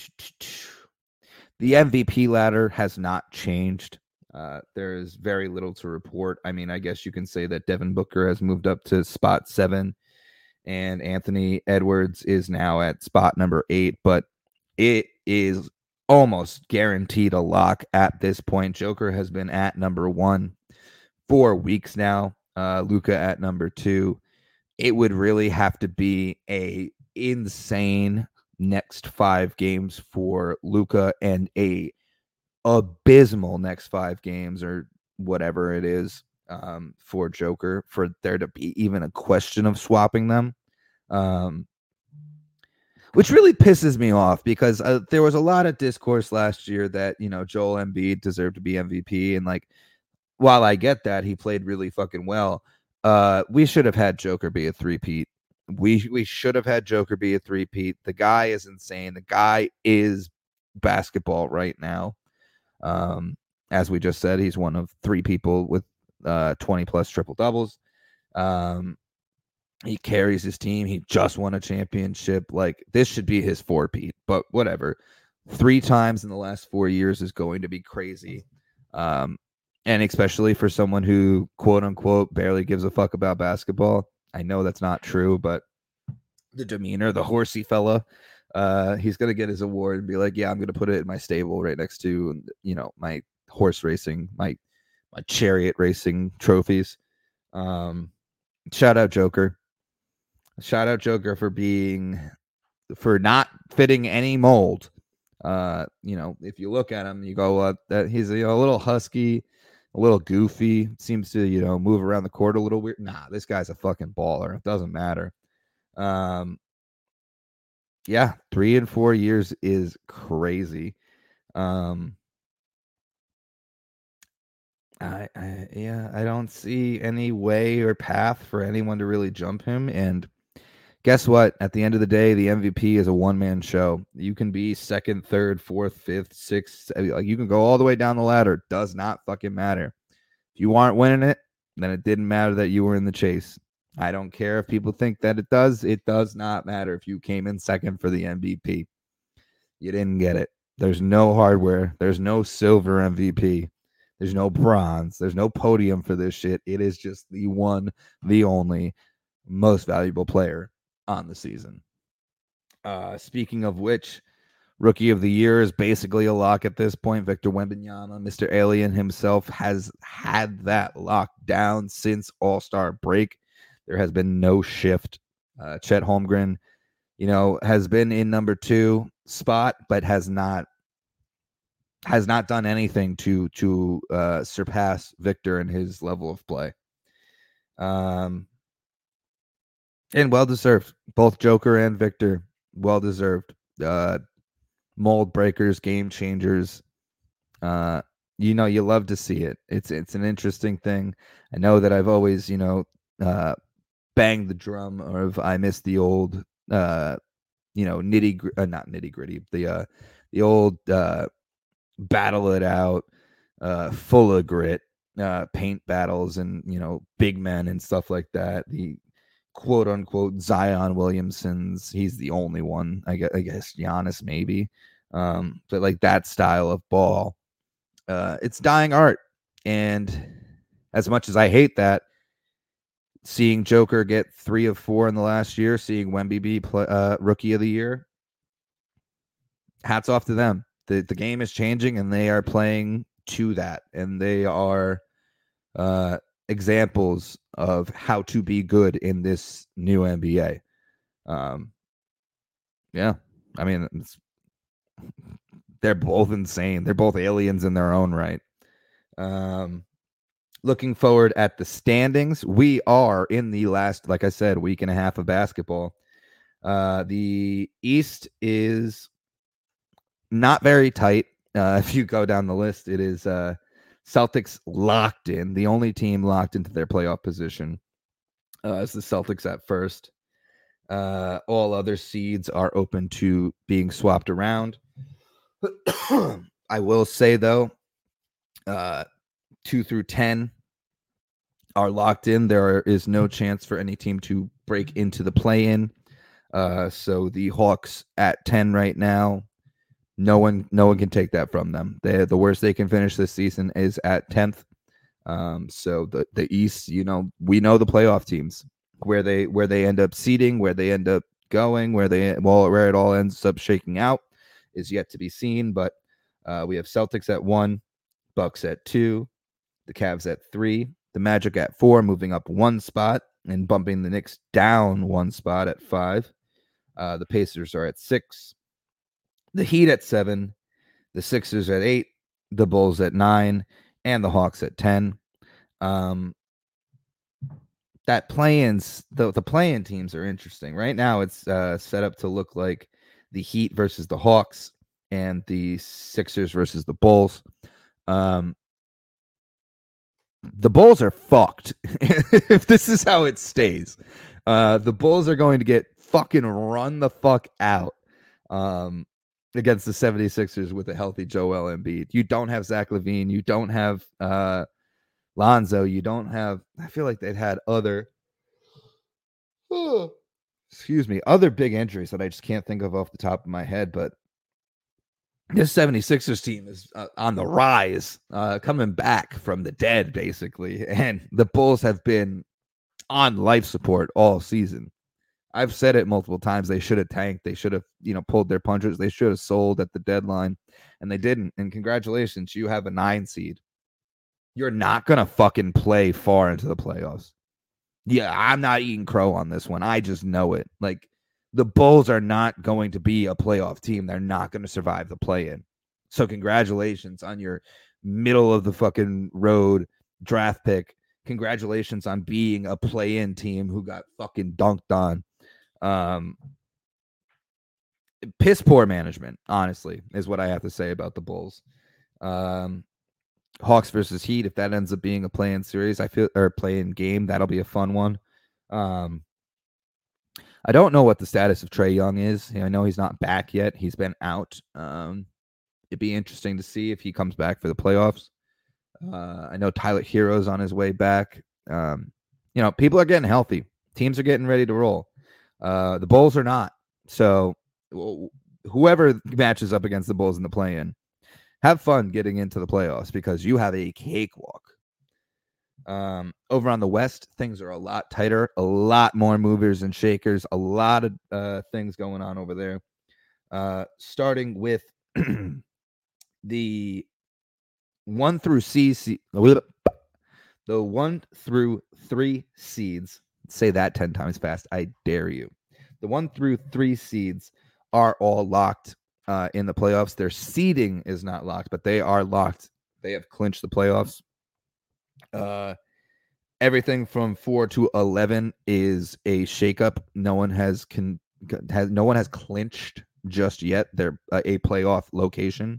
the MVP ladder has not changed. There is very little to report. I mean, I guess you can say that Devin Booker has moved up to spot 7, and Anthony Edwards is now at spot number 8, but it is almost guaranteed a lock at this point. Joker has been at number 1 for weeks now. Luka at number 2. It would really have to be a insane next 5 games for Luka, and a abysmal next 5 games, or whatever it is, for Joker, for there to be even a question of swapping them. which really pisses me off because there was a lot of discourse last year that, Joel Embiid deserved to be MVP. And like, while I get that he played really fucking well, we should have had Joker be a three-peat. We should have had Joker be a three-peat. The guy is insane. The guy is basketball right now. As we just said, he's one of 3 people with 20 plus triple doubles. He carries his team. He just won a championship. Like, this should be his 4-peat, but whatever. 3 times in the last 4 years is going to be crazy. And especially for someone who, quote unquote, barely gives a fuck about basketball. I know that's not true, but the demeanor, the horsey fella, he's going to get his award and be like, yeah, I'm going to put it in my stable right next to, my horse racing, my chariot racing trophies. Shout out Joker. Shout out Joker for not fitting any mold. If you look at him, you go, that he's a little husky, a little goofy, seems to, move around the court a little weird. Nah, this guy's a fucking baller. It doesn't matter. Yeah, 3 and 4 years is crazy. I don't see any way or path for anyone to really jump him. And guess what? At the end of the day, the MVP is a one-man show. You can be second, third, fourth, fifth, sixth. Like, you can go all the way down the ladder. It does not fucking matter. If you aren't winning it, then it didn't matter that you were in the chase. I don't care if people think that it does. It does not matter if you came in second for the MVP. You didn't get it. There's no hardware. There's no silver MVP. There's no bronze. There's no podium for this shit. It is just the one, the only, most valuable player on the season. Speaking of which, Rookie of the Year is basically a lock at this point. Victor Wembanyama, Mr. Alien himself, has had that locked down since All-Star break. There has been no shift. Chet Holmgren, has been in number 2 spot, but has not done anything to surpass Victor in his level of play. And well deserved. Both Joker and Victor, well deserved. Mold breakers, game changers. You love to see it. It's an interesting thing. I know that I've always, banged the drum of I miss the old, not nitty gritty, the old battle it out, full of grit, paint battles, and big men and stuff like that. The quote unquote Zion Williamsons, he's the only one. I guess Giannis maybe, but like that style of ball, it's dying art. And as much as I hate that, seeing Joker get 3 of 4 in the last year, seeing Wemby be Rookie of the Year, hats off to them. The game is changing, and they are playing to that, and they are examples of how to be good in this new NBA. Yeah, I mean, they're both insane. They're both aliens in their own right. Looking forward at the standings, we are in the last, like I said, week and a half of basketball. The East is not very tight. If you go down the list, it is Celtics locked in. The only team locked into their playoff position is the Celtics at first. All other seeds are open to being swapped around. I will say, though, 2 through 10 are locked in. There is no chance for any team to break into the play-in. So the Hawks at 10 right now, no one can take that from them. The worst they can finish this season is at 10th. So the East, we know the playoff teams, where they end up seeding, where they end up going, where it all ends up shaking out is yet to be seen. But we have Celtics at 1, Bucks at 2, the Cavs at 3, the Magic at 4, moving up 1 spot and bumping the Knicks down 1 spot at 5. The Pacers are at 6, the Heat at 7, the Sixers at 8, the Bulls at 9, and the Hawks at 10. That play-ins, the play-in teams are interesting. Right now, it's set up to look like the Heat versus the Hawks, and the Sixers versus the Bulls. The Bulls are fucked if this is how it stays. The Bulls are going to get fucking run the fuck out against the 76ers with a healthy Joel Embiid. You don't have Zach LaVine. You don't have Lonzo. You don't have, I feel like they've had other, other big injuries that I just can't think of off the top of my head. But this 76ers team is on the rise, coming back from the dead, basically. And the Bulls have been on life support all season. I've said it multiple times. They should have tanked. They should have, pulled their punches. They should have sold at the deadline, and they didn't. And congratulations, you have a 9 seed. You're not going to fucking play far into the playoffs. Yeah, I'm not eating crow on this one. I just know it. Like, the Bulls are not going to be a playoff team. They're not going to survive the play-in. So congratulations on your middle of the fucking road draft pick. Congratulations on being a play-in team who got fucking dunked on. Piss poor management, honestly, is what I have to say about the Bulls. Hawks versus Heat, if that ends up being a play-in series, or play-in game, that'll be a fun one. I don't know what the status of Trae Young is. I know he's not back yet. He's been out. It'd be interesting to see if he comes back for the playoffs. I know Tyler Hero's on his way back. People are getting healthy. Teams are getting ready to roll. The Bulls are not. So whoever matches up against the Bulls in the play-in, have fun getting into the playoffs because you have a cakewalk. Over on the West, things are a lot tighter, a lot more movers and shakers, a lot of things going on over there. Starting with the 1 through 3 seeds. Say that 10 times fast. I dare you. The 1 through 3 seeds are all locked in the playoffs. Their seeding is not locked, but they are locked. They have clinched the playoffs. Everything from 4 to 11 is a shakeup. No one has clinched just yet. They're a playoff location.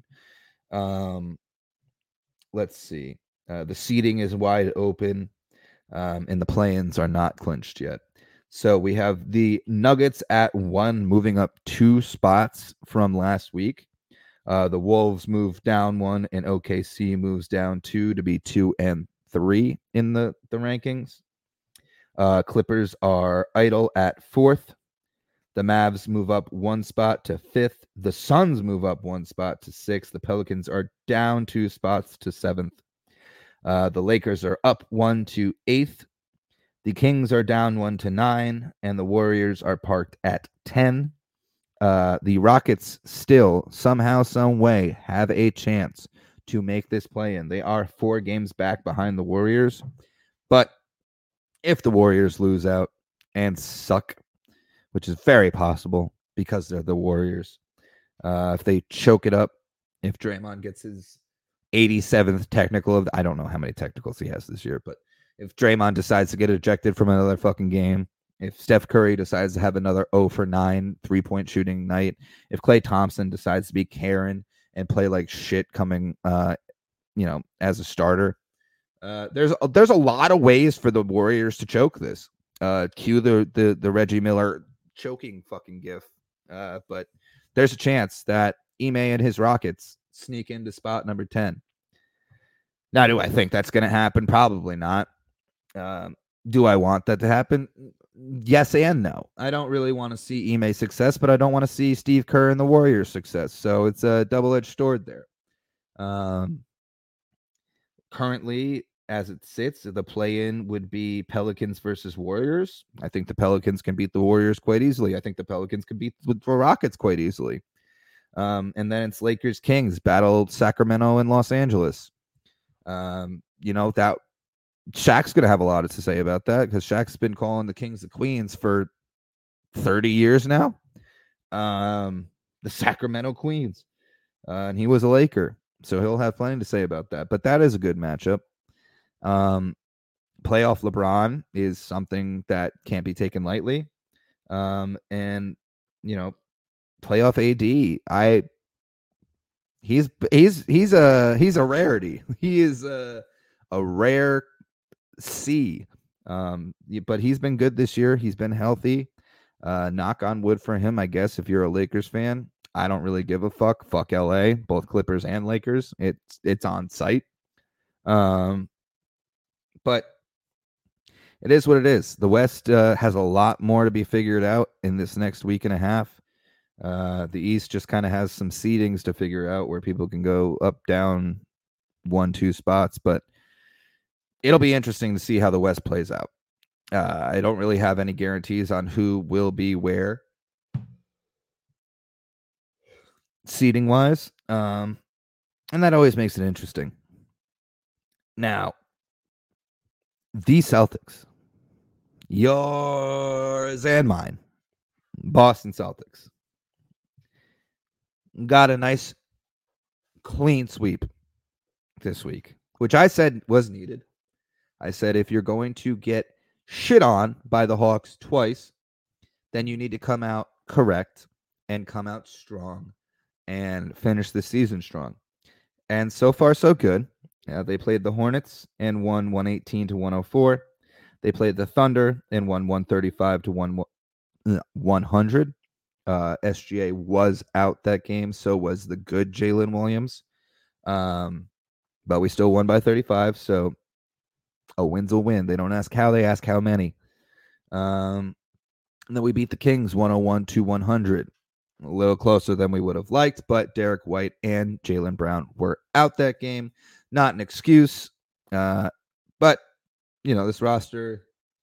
Let's see. The seeding is wide open, and the play-ins are not clinched yet. So we have the Nuggets at 1, moving up 2 spots from last week. The Wolves move down 1, and OKC moves down 2 to be 2 and 3 in the rankings. Clippers are idle at 4th. The Mavs move up 1 spot to 5th. The Suns move up 1 spot to 6th. The Pelicans are down 2 spots to 7th. The Lakers are up 1 to 8th. The Kings are down 1 to 9, and the Warriors are parked at 10. The Rockets still, somehow, some way, have a chance to make this play-in. They are 4 games back behind the Warriors. But if the Warriors lose out and suck, which is very possible because they're the Warriors, if they choke it up, if Draymond gets his 87th technical, I don't know how many technicals he has this year, but if Draymond decides to get ejected from another fucking game, if Steph Curry decides to have another 0 for 9 3-point shooting night, if Klay Thompson decides to be Karen and play like shit coming, as a starter, there's a lot of ways for the Warriors to choke this. Cue the Reggie Miller choking fucking gif. But there's a chance that Ime and his Rockets sneak into spot number 10. Now, do I think that's going to happen? Probably not. Do I want that to happen? Yes and no. I don't really want to see Ime's success, but I don't want to see Steve Kerr and the Warriors' success. So it's a double-edged sword there. Currently, as it sits, the play-in would be Pelicans versus Warriors. I think the Pelicans can beat the Warriors quite easily. I think the Pelicans can beat the Rockets quite easily. And then it's Lakers Kings battle Sacramento and Los Angeles. That Shaq's gonna have a lot to say about that because Shaq's been calling the Kings the Queens for 30 years now. The Sacramento Queens, and he was a Laker, so he'll have plenty to say about that. But that is a good matchup. Playoff LeBron is something that can't be taken lightly. And playoff AD. He's a rarity. He is a rare C. But he's been good this year. He's been healthy. Knock on wood for him, I guess. If you're a Lakers fan, I don't really give a fuck. Fuck LA, both Clippers and Lakers. It's on site. But it is what it is. The West has a lot more to be figured out in this next week and a half. The East just kind of has some seedings to figure out where people can go up, down 1-2 spots, but it'll be interesting to see how the West plays out. I don't really have any guarantees on who will be where seeding wise. And that always makes it interesting. Now, the Celtics, yours and mine, Boston Celtics, got a nice clean sweep this week, which I said was needed. I said, if you're going to get shit on by the Hawks twice, then you need to come out correct and come out strong and finish the season strong. And so far, so good. They played the Hornets and won 118-104. They played the Thunder and won 135-100. SGA was out that game, so was the good Jalen Williams. But we still won by 35, so a win's a win. They don't ask how, they ask how many. And then we beat the Kings 101-100. A little closer than we would have liked, but Derek White and Jaylen Brown were out that game. Not an excuse, but this roster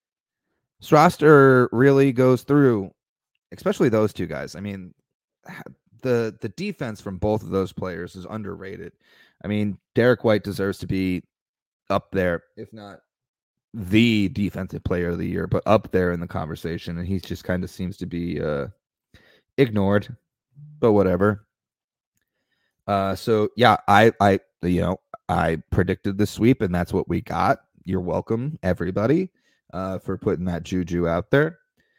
really goes through, especially those two guys. I mean, the defense from both of those players is underrated. I mean, Derek White deserves to be up there, if not the defensive player of the year, but up there in the conversation, and he just kind of seems to be ignored, but whatever. So yeah, I predicted the sweep, and that's what we got. You're welcome, everybody, for putting that juju out there.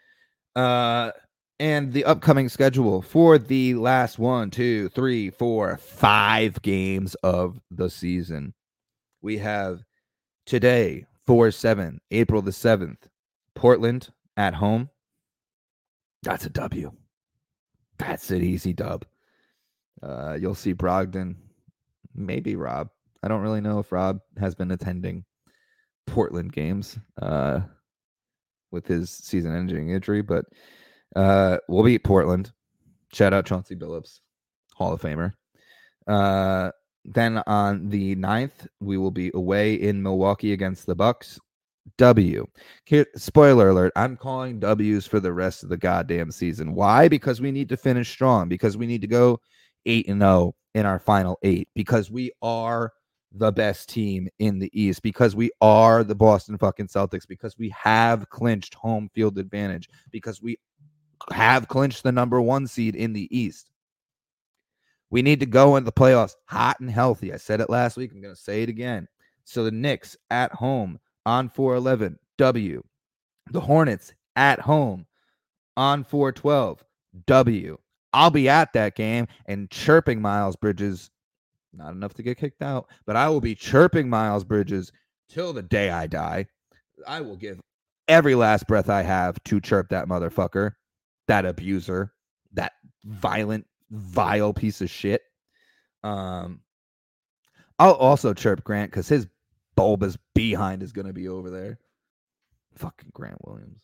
And the upcoming schedule for the last 1, 2, 3, 4, 5 games of the season. We have today, 4/7, April the 7th, Portland at home. That's a W. That's an easy dub. You'll see Brogdon, maybe Rob. I don't really know if Rob has been attending Portland games with his season-ending injury, but we'll beat Portland. Shout out Chauncey Billups, Hall of Famer. Then on the 9th, we will be away in Milwaukee against the Bucks. W. Spoiler alert, I'm calling W's for the rest of the goddamn season. Why? Because we need to finish strong. Because we need to go 8-0 in our final 8. Because we are the best team in the East. Because we are the Boston fucking Celtics. Because we have clinched home field advantage. Because we have clinched the number 1 seed in the East. We need to go into the playoffs hot and healthy. I said it last week. I'm going to say it again. So the Knicks at home on 4/11, W. The Hornets at home on 4/12, W. I'll be at that game and chirping Miles Bridges. Not enough to get kicked out, but I will be chirping Miles Bridges till the day I die. I will give every last breath I have to chirp that motherfucker, that abuser, that violent, vile piece of shit. I'll also chirp Grant because his bulbous behind is going to be over there. Fucking Grant Williams.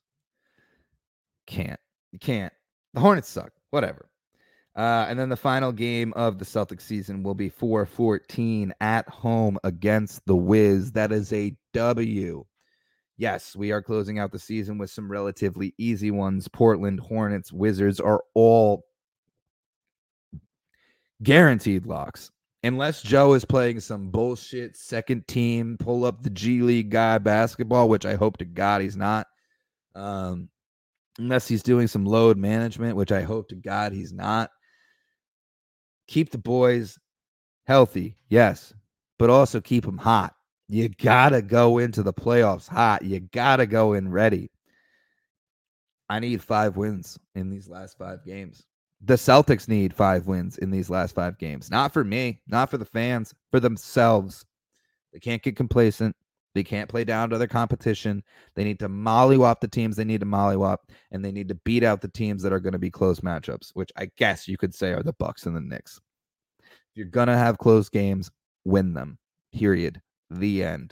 You can't. The Hornets suck. Whatever. And then the final game of the Celtics season will be 4/14 at home against the Wiz. That is a W. Yes, we are closing out the season with some relatively easy ones. Portland, Hornets, Wizards are all guaranteed locks. Unless Joe is playing some bullshit second team, pull up the G League guy basketball, which I hope to God he's not. Unless he's doing some load management, which I hope to God he's not. Keep the boys healthy, yes, but also keep them hot. You got to go into the playoffs hot. You got to go in ready. I need 5 wins in these last 5 games. The Celtics need 5 wins in these last 5 games. Not for me, not for the fans, for themselves. They can't get complacent. They can't play down to their competition. They need to mollywop the teams they need to mollywop, and they need to beat out the teams that are going to be close matchups, which I guess you could say are the Bucks and the Knicks. If you're going to have close games, win them. Period. The end.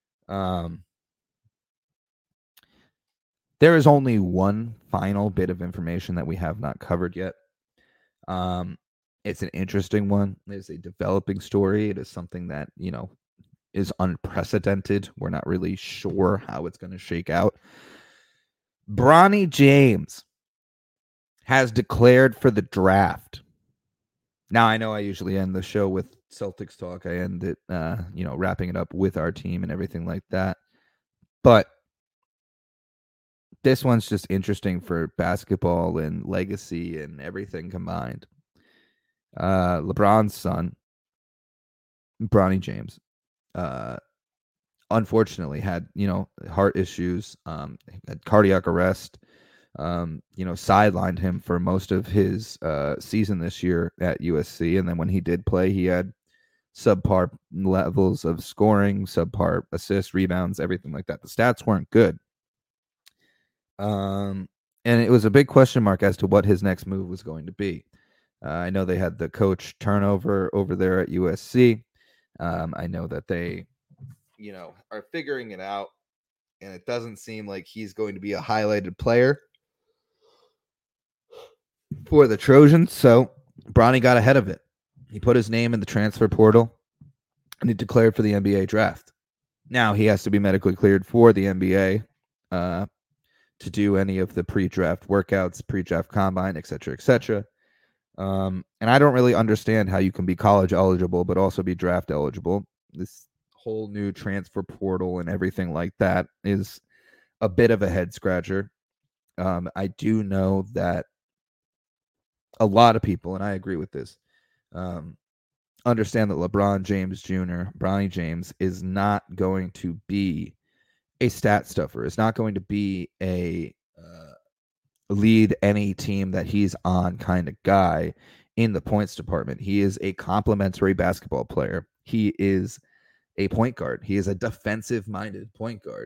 There is only one final bit of information that we have not covered yet. It's an interesting one. It's a developing story. It is something that, is unprecedented. We're not really sure how it's going to shake out. Bronny James has declared for the draft. Now, I know I usually end the show with Celtics talk. I end it, wrapping it up with our team and everything like that. But this one's just interesting for basketball and legacy and everything combined. LeBron's son, Bronny James, unfortunately had, heart issues, had cardiac arrest, sidelined him for most of his season this year at USC. And then when he did play, he had subpar levels of scoring, subpar assists, rebounds, everything like that. The stats weren't good. And it was a big question mark as to what his next move was going to be. I know they had the coach turnover over there at USC. I know that they, are figuring it out, and it doesn't seem like he's going to be a highlighted player for the Trojans. So Bronny got ahead of it. He put his name in the transfer portal, and he declared for the NBA draft. Now he has to be medically cleared for the NBA to do any of the pre-draft workouts, pre-draft combine, et cetera, et cetera. And I don't really understand how you can be college eligible but also be draft eligible. This whole new transfer portal and everything like that is a bit of a head scratcher. I do know that a lot of people, and I agree with this, understand that LeBron James Jr., Bronny James, is not going to be a stat stuffer. It's not going to be a lead any team that he's on kind of guy in the points department. He is a complimentary basketball player. He is a point guard. He is a defensive-minded point guard.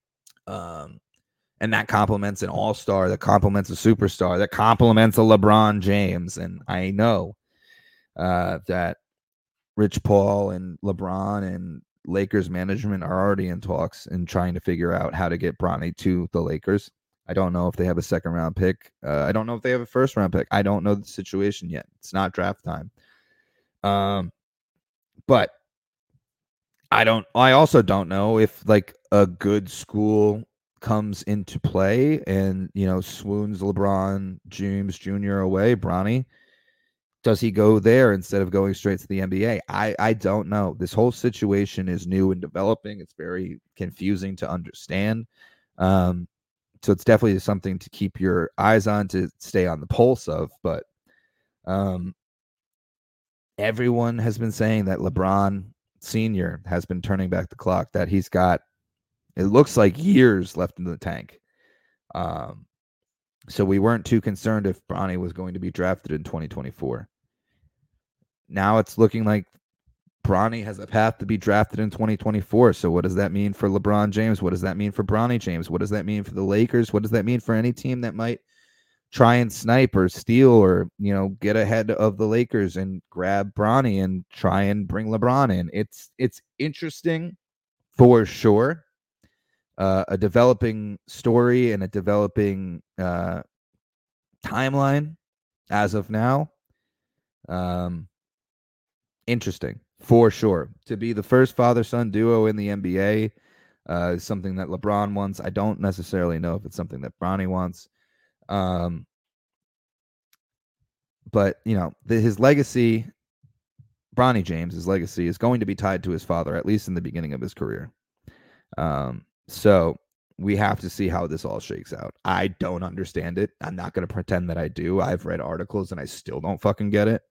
And that complements an all-star, that complements a superstar, that complements a LeBron James. And I know that Rich Paul and LeBron and Lakers management are already in talks and trying to figure out how to get Bronny to the Lakers. I don't know if they have a second-round pick. I don't know if they have a first-round pick. I don't know the situation yet. It's not draft time. But I also don't know if like a good school comes into play and, swoons LeBron James Jr. away, Bronny. Does he go there instead of going straight to the NBA? I don't know. This whole situation is new and developing. It's very confusing to understand. So it's definitely something to keep your eyes on, to stay on the pulse of. But everyone has been saying that LeBron Sr. has been turning back the clock, that he's got, it looks like, years left in the tank. So we weren't too concerned if Bronny was going to be drafted in 2024. Now it's looking like Bronny has a path to be drafted in 2024. So what does that mean for LeBron James? What does that mean for Bronny James? What does that mean for the Lakers? What does that mean for any team that might try and snipe or steal or, get ahead of the Lakers and grab Bronny and try and bring LeBron in? It's interesting for sure. A developing story and a developing timeline as of now. Interesting for sure. To be the first father-son duo in the NBA is something that LeBron wants. I don't necessarily know if it's something that Bronny wants. But, his legacy, Bronny James' legacy, is going to be tied to his father, at least in the beginning of his career. So we have to see how this all shakes out. I don't understand it. I'm not going to pretend that I do. I've read articles and I still don't fucking get it.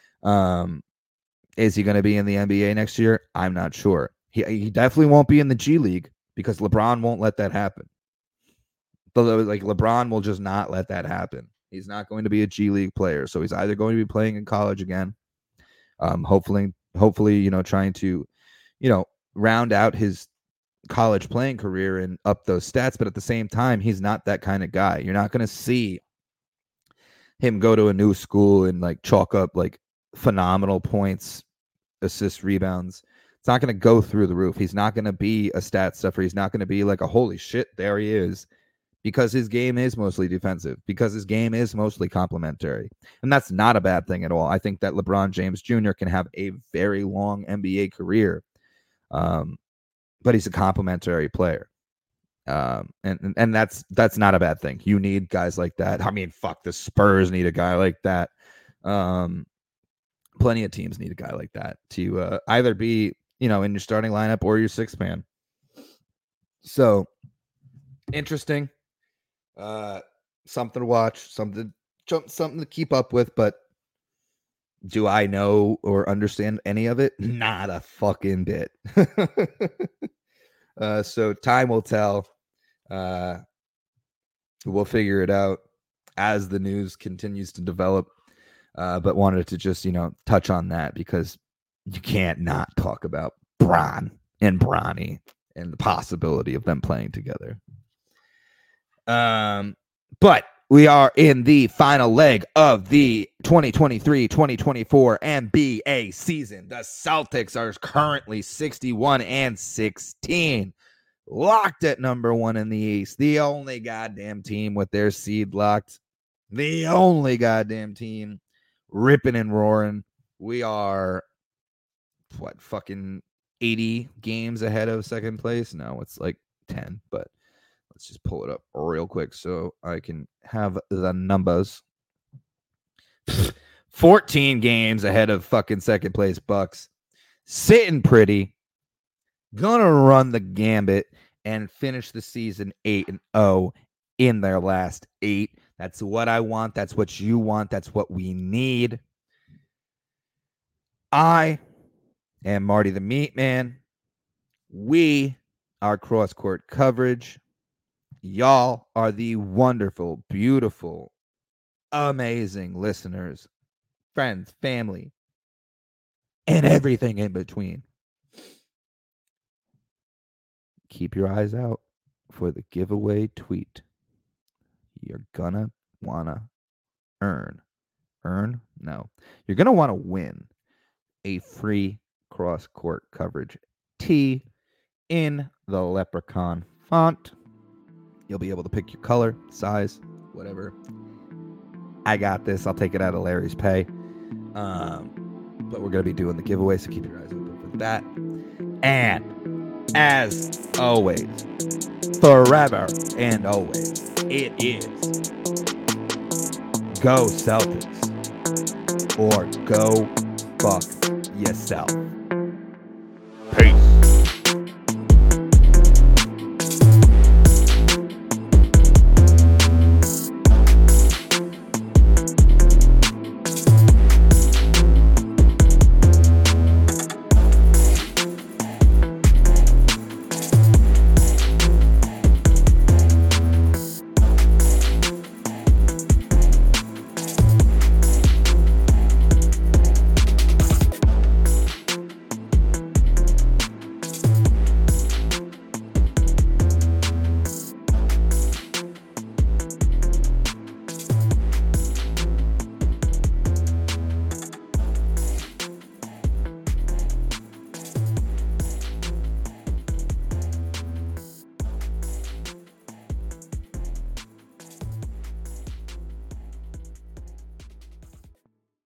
Is he going to be in the NBA next year? I'm not sure. He definitely won't be in the G League because LeBron won't let that happen. But like LeBron will just not let that happen. He's not going to be a G League player. So he's either going to be playing in college again, hopefully, trying to, round out his college playing career and up those stats. But at the same time, he's not that kind of guy. You're not going to see him go to a new school and like chalk up like phenomenal points, assists, rebounds. It's not going to go through the roof. He's not going to be a stat stuffer. He's not going to be like a holy shit, there he is, because his game is mostly defensive, because his game is mostly complementary. And that's not a bad thing at all. I think that LeBron James Jr. can have a very long NBA career, but he's a complementary player. And that's not a bad thing. You need guys like that. I mean, fuck, the Spurs need a guy like that. Plenty of teams need a guy like that to either be, in your starting lineup or your sixth man. So interesting. Something to watch, something to keep up with, but do I know or understand any of it? Not a fucking bit. So time will tell. We'll figure it out as the news continues to develop. But wanted to just, touch on that because you can't not talk about Bron and Bronny and the possibility of them playing together. But we are in the final leg of the 2023-2024 NBA season. The Celtics are currently 61-16, locked at number one in the East. The only goddamn team with their seed locked. The only goddamn team ripping and roaring. We are, fucking 80 games ahead of second place? No, it's like 10, but let's just pull it up real quick so I can have the numbers. 14 games ahead of fucking second place Bucks. Sitting pretty. Gonna run the gambit and finish the season 8-0 in their last 8. That's what I want. That's what you want. That's what we need. I am Marty the Meat Man. We are Cross Court Coverage. Y'all are the wonderful, beautiful, amazing listeners, friends, family, and everything in between. Keep your eyes out for the giveaway tweet. You're gonna wanna earn? No. You're gonna want to win a free Cross Court Coverage tee in the Leprechaun font. You'll be able to pick your color, size, whatever. I got this. I'll take it out of Larry's pay. But we're going to be doing the giveaway, so keep your eyes open for that. And as always, forever and always, it is go Celtics or go fuck yourself.